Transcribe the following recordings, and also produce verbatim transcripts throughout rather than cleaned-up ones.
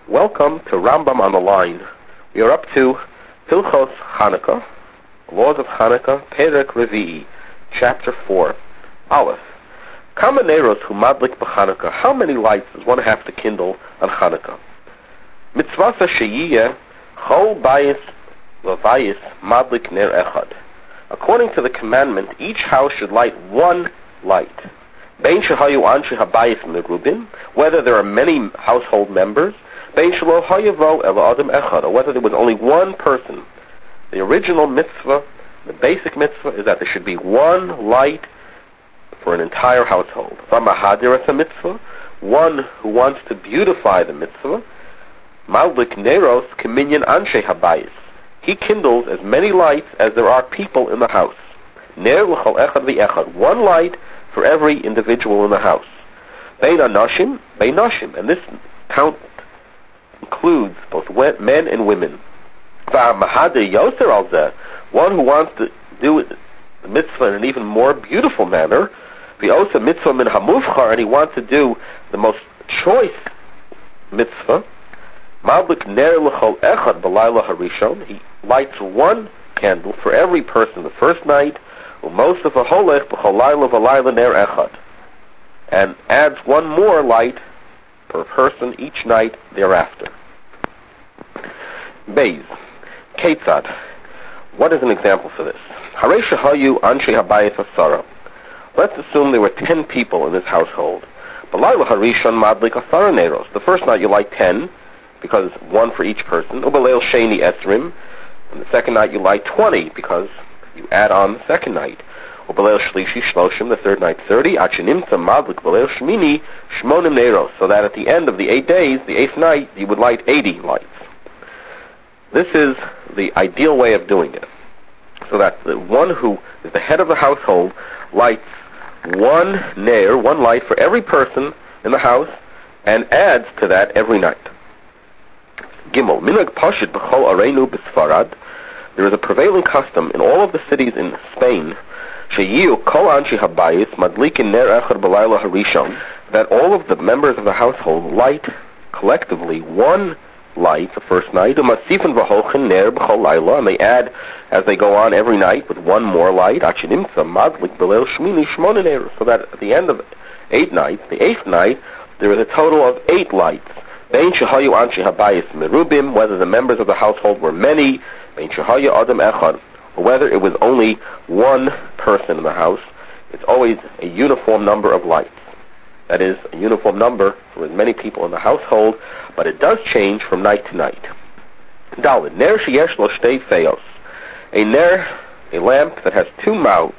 Welcome to Rambam on the Line. We are up to Hilchos Hanukkah, Laws of Hanukkah, Perek Revi'i, Chapter four, Aleph. Kama neros hu madlik b'Hanukkah. How many lights does one have to kindle on Hanukkah? Mitzvasa sheyiyeh chol bayis v'vayis madlik ner echad. According to the commandment, each house should light one light. Bein shehayu anshe habayis megrubin, whether there are many household members, bein shelo hayavo ela adam echad, or whether there was only one person. The original mitzvah, the basic mitzvah, is that there should be one light for an entire household. V'mahadir es mitzvah, one who wants to beautify the mitzvah, madlik neros keminyan anshe habayis. He kindles as many lights as there are people in the house. Ner l'chol echad v'echad, one light for every individual in the house. Bein anashim, bein nashim, and this count includes both men and women. V'mahadir yoser al zeh, one who wants to do the mitzvah in an even more beautiful manner, v'osa mitzvah min hamuvchar, and he wants to do the most choice mitzvah, madlik ner l'chol echad b'layla harishon, he lights one candle for every person the first night, u'mos of a holech b'chol layla v'layla ner echad, and adds one more light per person each night thereafter. Beis, Ketzad. What is an example for this? Harei shehayu anshe habayis asara. Let's assume there were ten people in this household. B'layla harishon madlik asara neros. The first night you light ten, because one for each person. U'b'leil sheni esrim. And the second night you light twenty, because you add on the second night. U'b'leil shlishi shloshim. The third night thirty. Ad shenimtza madlik b'leil shmini shmonim neros. So that at the end of the eight days, the eighth night, you would light eighty lights. This is the ideal way of doing it. So that the one who is the head of the household lights one ner, one light for every person in the house, and adds to that every night. Gimel, minhag pashit b'chol areinu b'Sfarad. There is a prevailing custom in all of the cities in Spain, sheyiu kol anshi habayis madlikin ner echad b'layla harishon, that all of the members of the household light collectively one light the first night, u'masifin v'holchin ner b'chol layla, and they add as they go on every night with one more light, achinimtza madlik b'leil shmini shmona ner, so that at the end of eight nights, the eighth night, there is a total of eight lights. Bein shehayu anshe habayis merubim, whether the members of the household were many, bein shehayu adam echad, or whether it was only one person in the house, it's always a uniform number of lights. That is, a uniform number for as many people in the household, but it does change from night to night. Daled, ner sheyesh lo shtei feos. A ner, a lamp that has two mouths,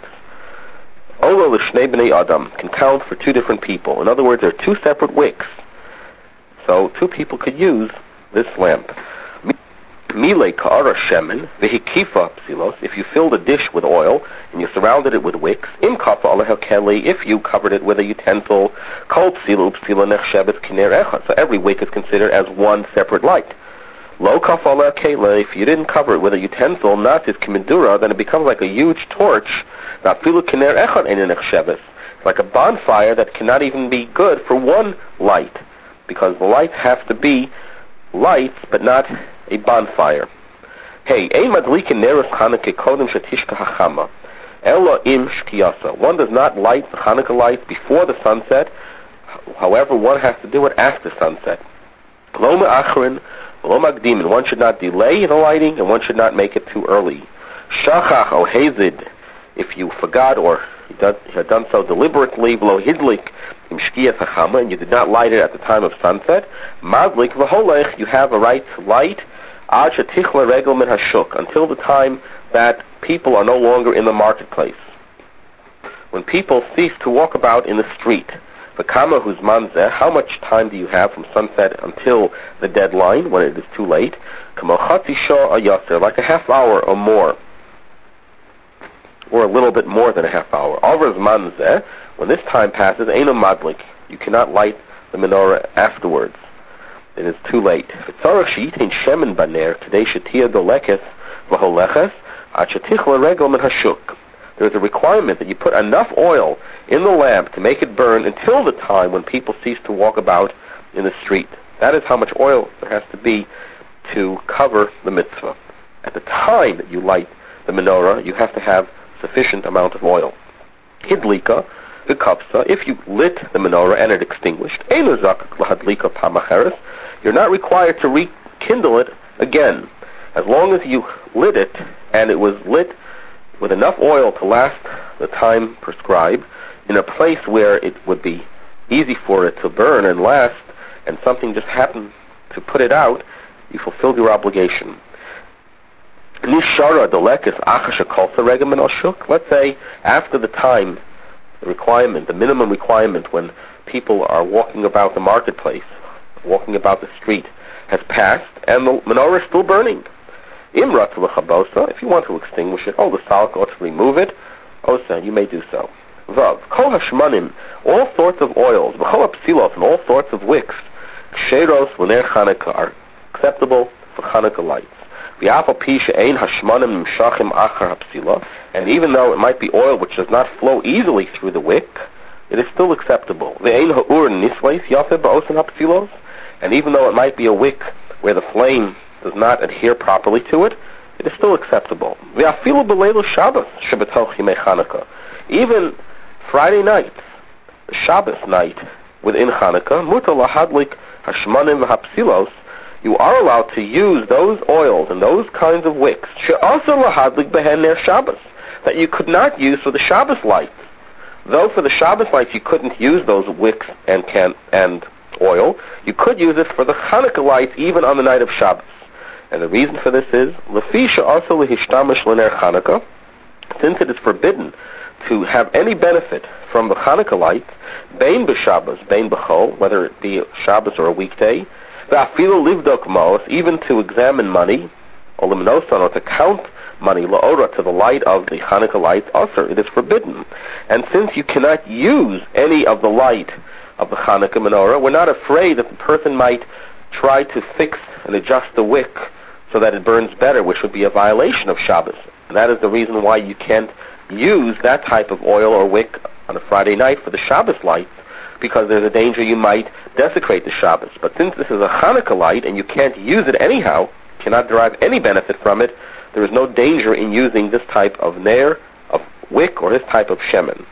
olo l'shnei b'nei adam, can count for two different people. In other words, there are two separate wicks. So two people could use this lamp. Mile ka'ara shemen v'hikifa psilos. If you filled a dish with oil and you surrounded it with wicks, im kafa aleha keli. If you covered it with a utensil, kol psilu psila nechshevet kiner echad. So every wick is considered as one separate light. Lo kafa aleha keli. If you didn't cover it with a utensil, not as kimidura, then it becomes like a huge torch. Not filu kiner echad ein nechshevet. It's like a bonfire that cannot even be good for one light, because the lights have to be lights, but not a bonfire. Hey, ein madlikin neros Hanukkah kodem shetishka hachama, ela im shkiyasa. One does not light the Hanukkah lights before the sunset. However, one has to do it after sunset. Lo me'achrin, lo magdimin. One should not delay the lighting, and one should not make it too early. Shachach o hazid, if you forgot or you had done so deliberately, v'lo hidlik im shkiyas hachama, and you did not light it at the time of sunset, madlik v'holech, you have a right to light ad shetichla regel min hashuk, until the time that people are no longer in the marketplace. When people cease to walk about in the street, v'kama huzman zeh, how much time do you have from sunset until the deadline, when it is too late? Kamo chatzi shah ayaser, like a half hour or more, or a little bit more than a half hour. Over zman zeh, when this time passes, eino madlik, you cannot light the menorah afterwards. It is too late. V'tzarach sheyitin shemen baner kadei shetia dolekes v'holeches ad shetichla regel min hashuk. There is a requirement that you put enough oil in the lamp to make it burn until the time when people cease to walk about in the street. That is how much oil there has to be to cover the mitzvah. At the time that you light the menorah, you have to have sufficient amount of oil. Hidlika, the kapsa, if you lit the menorah and it extinguished, you're not required to rekindle it again. As long as you lit it and it was lit with enough oil to last the time prescribed, in a place where it would be easy for it to burn and last, and something just happened to put it out, you fulfilled your obligation. Let's say after the time, the requirement, the minimum requirement when people are walking about the marketplace, walking about the street, has passed, and the menorah is still burning. If you want to extinguish it, oh, the salk ought to remove it, Osa, you may do so. Vav, kol hashmanim, all sorts of oils, v'chol hapsilos, and all sorts of wicks, ksheros v'ner Chanukah, are acceptable for Chanukah lights. And even though it might be oil which does not flow easily through the wick, it is still acceptable. And even though it might be a wick where the flame does not adhere properly to it, it is still acceptable. Even Friday night, the Shabbos night within Chanukah, mutar lahadlik hashmanim v'hapsilos, you are allowed to use those oils and those kinds of wicks, she'asa lahadlik behen ner Shabbos, that you could not use for the Shabbos lights. Though for the Shabbos lights you couldn't use those wicks and can and oil, you could use it for the Chanukah lights even on the night of Shabbos. And the reason for this is, lefi she'asa lehishtamish l'ner Chanukah, since it is forbidden to have any benefit from the Chanukah lights, bein b'Shabbos, bein b'chol, whether it be Shabbos or a weekday, v'afilu livdok ma'os, even to examine money, or limnosan, or to count money, la'ora, to the light of the Chanukah lights, also, it is forbidden. And since you cannot use any of the light of the Chanukah menorah, we're not afraid that the person might try to fix and adjust the wick so that it burns better, which would be a violation of Shabbos. And that is the reason why you can't use that type of oil or wick on a Friday night for the Shabbos lights, because there's a danger you might desecrate the Shabbos. But since this is a Chanukah light and you can't use it anyhow, cannot derive any benefit from it, there is no danger in using this type of ner, of wick, or this type of shemen.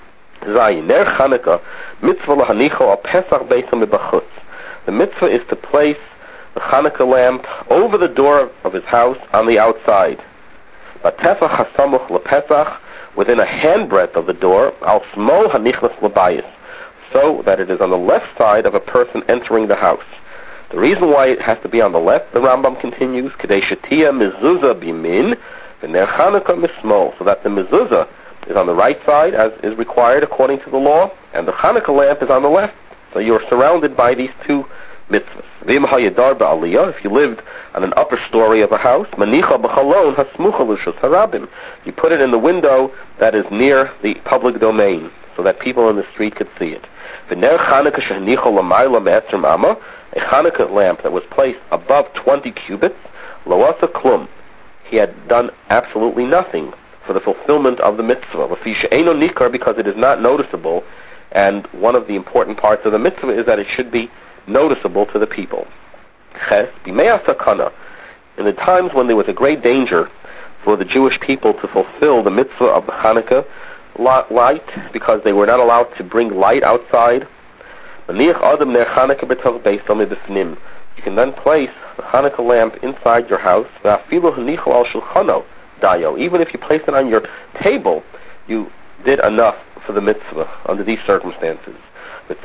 Zayin, ner Chanukah, mitzvah lahanicho al Pesach beisa mibachutz. The mitzvah is to place the Chanukah lamp over the door of his house on the outside. Batefach hasamuch lePesach, within a handbreadth of the door, al smol hanichlas lebayis, so that it is on the left side of a person entering the house. The reason why it has to be on the left, the Rambam continues, Kedei shetia mezuzah bimin, v'ner Chanukah mismol, so that the mezuzah is on the right side, as is required according to the law, and the Chanukah lamp is on the left. So you are surrounded by these two mitzvahs. V'im hayadar ba'aliyah, if you lived on an upper story of a house, manicha b'chalon hasmucha l'shus harabim, you put it in the window that is near the public domain, so that people in the street could see it. V'ner Chanukah shehnicha l'mayla me'etzrim amma, a Chanukah lamp that was placed above twenty cubits, lo'asa klum, he had done absolutely nothing for the fulfillment of the mitzvah. L'fi she'eino nikar, because it is not noticeable, and one of the important parts of the mitzvah is that it should be noticeable to the people. Ches, b'mei sakana, in the times when there was a great danger for the Jewish people to fulfill the mitzvah of the Chanukah light, because they were not allowed to bring light outside, you can then place the Chanukah lamp inside your house, even if you place it on your table, you did enough for the mitzvah under these circumstances. There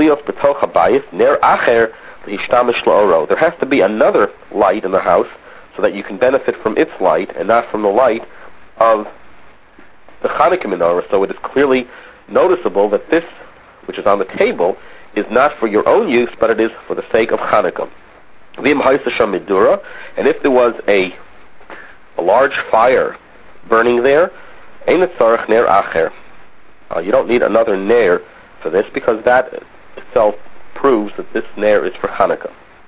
has to be another light in the house so that you can benefit from its light and not from the light of the Chanukah menorah, so it is clearly noticeable that this, which is on the table, is not for your own use, but it is for the sake of Chanukah. And if there was a, a large fire burning there, uh, you don't need another ner for this, because that itself proves that this ner is for Chanukah.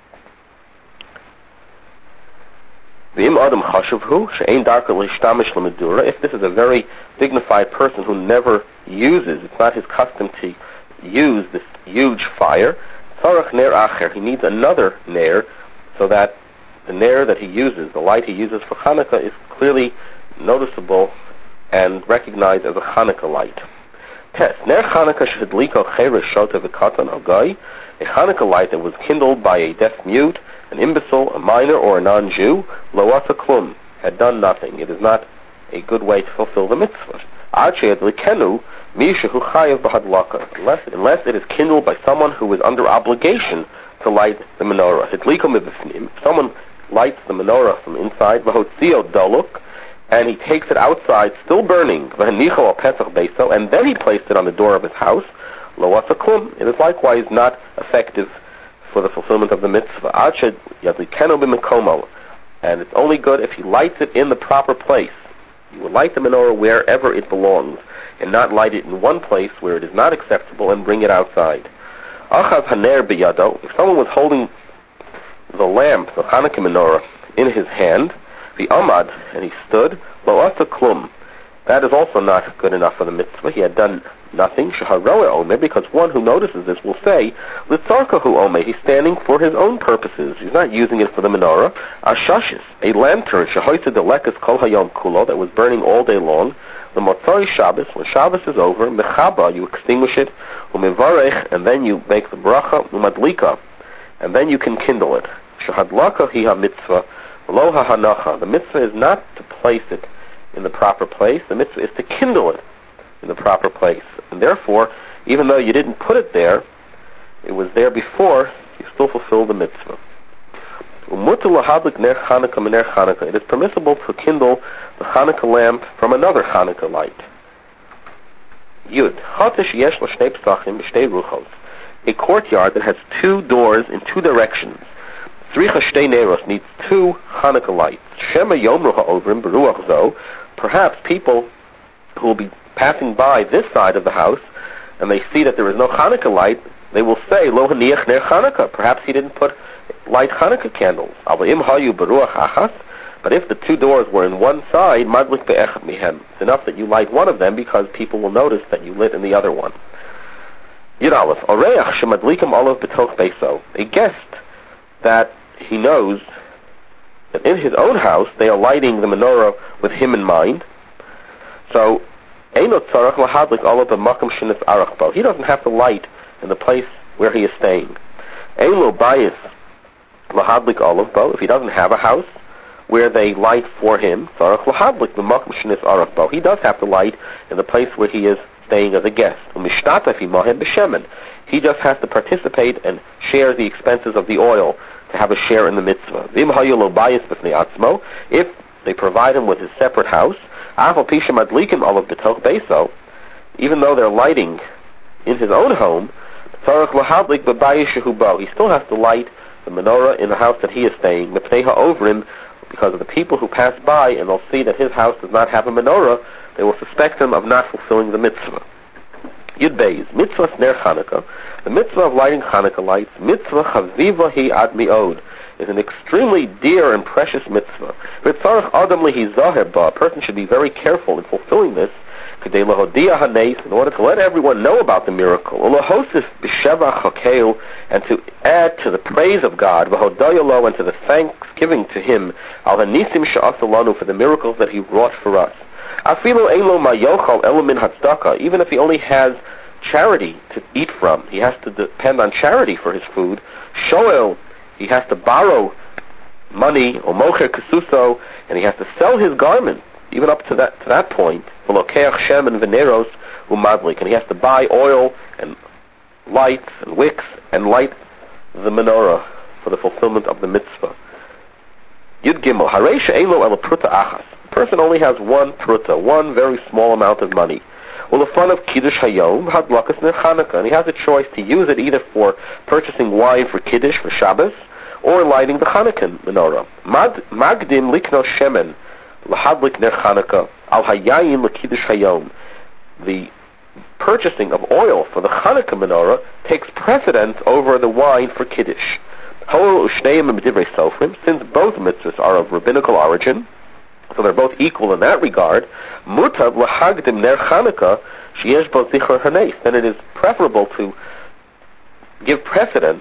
If this is a very dignified person who never uses, it's not his custom to use this huge fire, Tzarech ner acher, he needs another ner, so that the ner that he uses, the light he uses for Hanukkah, is clearly noticeable and recognized as a Hanukkah light. Test. Ner Hanukkah shehadliko cheres shota v'katan agay, a Hanukkah light that was kindled by a deaf mute, an imbecile, a minor, or a non-Jew, lo asa klum, had done nothing. It is not a good way to fulfill the mitzvah. Ad sheyadlikenu mishehu chayav b'hadlaka, unless unless it is kindled by someone who is under obligation to light the menorah. Hidliko mibifnim. If someone lights the menorah from inside, v'hotzio doluk, and he takes it outside, still burning, v'hanicho al pesach beiso, and then he placed it on the door of his house, lo asa klum. It is likewise not effective for the fulfillment of the mitzvah. Ad sheyadlikenu b'mekomo, and it's only good if he lights it in the proper place. You will light the menorah wherever it belongs, and not light it in one place where it is not acceptable and bring it outside. Achav haner biyado, if someone was holding the lamp, the Hanukkah menorah, in his hand, the amad, and he stood, lo asa klum, that is also not good enough for the mitzvah. He had done nothing, shaharoe ome, because one who notices this will say, litzarkahu ome, he's standing for his own purposes. He's not using it for the menorah. Ashashis, a lantern, shahoyta delekas kol hayom kulo, that was burning all day long. The motzari Shabbos, when Shabbos is over, mechaba, you extinguish it, umivarech, and then you make the bracha, umadlika, and then you can kindle it. Shahadlaka hi ha-mitzvah, lo ha-hanacha. The mitzvah is not to place it in the proper place. The mitzvah is to kindle it in the proper place. And therefore, even though you didn't put it there, it was there before, you still fulfill the mitzvah. It is permissible to kindle the Hanukkah lamp from another Hanukkah light. Yud. A courtyard that has two doors in two directions. Tzricha shtei neros needs two Hanukkah lights. Shema yomru ha'ovrim beruach zo. Perhaps people who will be passing by this side of the house, and they see that there is no Hanukkah light, they will say, lo haniach ner Hanukkah. Perhaps he didn't put light Hanukkah candles. But if the two doors were in one side, madlik be'echad mihem. It's enough that you light one of them because people will notice that you lit in the other one. Yud Aleph, oreach shemadlikim olav b'toch beiso. A guest that he knows that in his own house they are lighting the menorah with him in mind. So, eino tzarach lahadlik olav b'makam shenis arach bo. He doesn't have to light in the place where he is staying. Eino bayis lahadlik olav bo. If he doesn't have a house where they light for him, tzarach lahadlik b'makam shenis arach bo. He does have to light in the place where he is staying as a guest. He just has to participate and share the expenses of the oil to have a share in the mitzvah. If they provide him with his separate house, even though they're lighting in his own home, he still has to light the menorah in the house that he is staying, because of the people who pass by and they'll see that his house does not have a menorah, they will suspect him of not fulfilling the mitzvah. Yud Beis, mitzvah ner Chanukah, the mitzvah of lighting Chanukah lights, mitzvah chaviva hi ad mi'od, is an extremely dear and precious mitzvah. V'tzarech adam lehi zaher ba, a person should be very careful in fulfilling this, k'dei lahodia hanes, in order to let everyone know about the miracle, ulahosif b'shevach hakeil, and to add to the praise of God, v'hodayalo, and to the thanksgiving to Him, al hanisim she'asalanu, for the miracles that He wrought for us. Afilo eilo mayochal elamin hatzdaka, even if he only has charity to eat from, he has to depend on charity for his food. Shoel, he has to borrow money, or mocher kasuso, and he has to sell his garment, even up to that to that point. V'lokeach shem and veneros umadlik, and he has to buy oil and lights and wicks and light the menorah for the fulfillment of the mitzvah. Yud Gimel, hareisha eilo el pruta achas. The person only has one pruta, one very small amount of money. Well, the fun of Kiddush Hayom, Hadlakas ner Chanukah, and he has a choice to use it either for purchasing wine for Kiddush, for Shabbos, or lighting the Chanukah menorah. Magdim likno shemen, lahadlik ner Chanukah, al hayayin l'Kiddush Hayom. The purchasing of oil for the Chanukah menorah takes precedence over the wine for Kiddush. Hol u'shneim b'divrei sofrim, since both mitzvahs are of rabbinical origin, so they're both equal in that regard, mutab lahagdim ner Chanukah sheyesh bo zichor hanes, then it is preferable to give precedence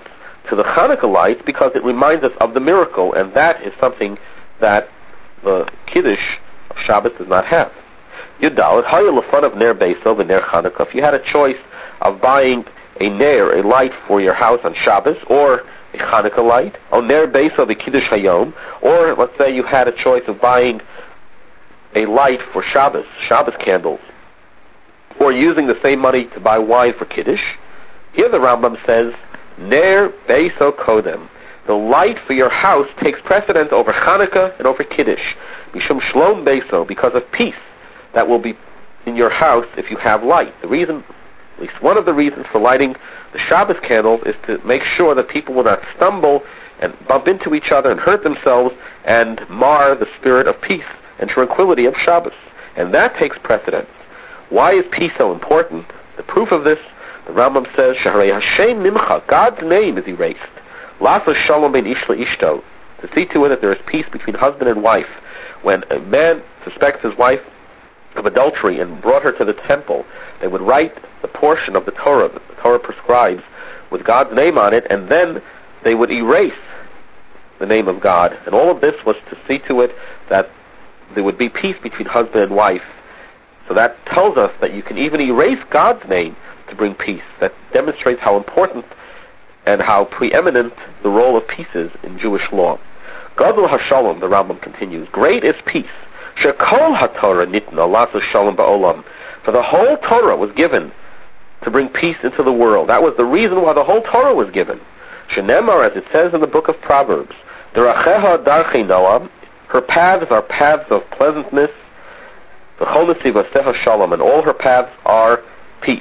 to the Hanukkah lights because it reminds us of the miracle, and that is something that the Kiddush of Shabbos does not have. Yudal, Hayel Lefan of Ner Beisov and Ner Hanukkah. If you had a choice of buying a Ner, a light for your house on Shabbos, or a Hanukkah light, or Ner Beisov a Kiddush Hayom, or let's say you had a choice of buying a light for Shabbos, Shabbos candles, or using the same money to buy wine for Kiddush, here the Rambam says, Ner Beiso Kodem. The light for your house takes precedence over Hanukkah and over Kiddush. Mishum Shlom Beiso, because of peace that will be in your house if you have light. The reason, at least one of the reasons for lighting the Shabbos candles is to make sure that people will not stumble and bump into each other and hurt themselves and mar the spirit of peace and tranquility of Shabbos. And that takes precedence. Why is peace so important? The proof of this, the Rambam says, Shaharei Hashem Nimcha, God's name is erased. Lasa Shalom Ben Ish Ishto, to see to it that there is peace between husband and wife. When a man suspects his wife of adultery and brought her to the temple, they would write the portion of the Torah that the Torah prescribes with God's name on it, and then they would erase the name of God. And all of this was to see to it that there would be peace between husband and wife. So that tells us that you can even erase God's name to bring peace. That demonstrates how important and how preeminent the role of peace is in Jewish law. Gadol HaShalom, the Rambam continues, great is peace. Shekol HaTorah nitna lasa shalom ba'olam. For the whole Torah was given to bring peace into the world. That was the reason why the whole Torah was given. Shenemar, as it says in the book of Proverbs, Deracheha darchei noam, her paths are paths of pleasantness, v'chol nesivaseha shalom, and all her paths are peace.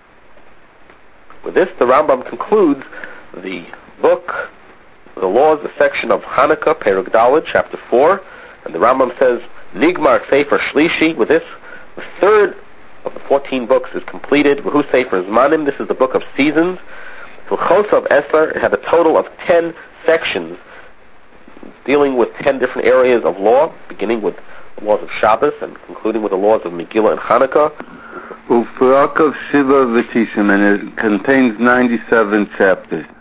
With this, the Rambam concludes the book, the laws, the section of Hanukkah, Perek Daled, chapter four, and the Rambam says, Nigmar Sefer Shlishi. With this, the third of the fourteen books is completed. V'hu Sefer Zmanim, this is the book of seasons. V'chosav Eser, it had a total of ten sections dealing with ten different areas of law, beginning with the laws of Shabbos and concluding with the laws of Megillah and Hanukkah. U'Farakav Shiva V'Tishim, and it contains ninety-seven chapters.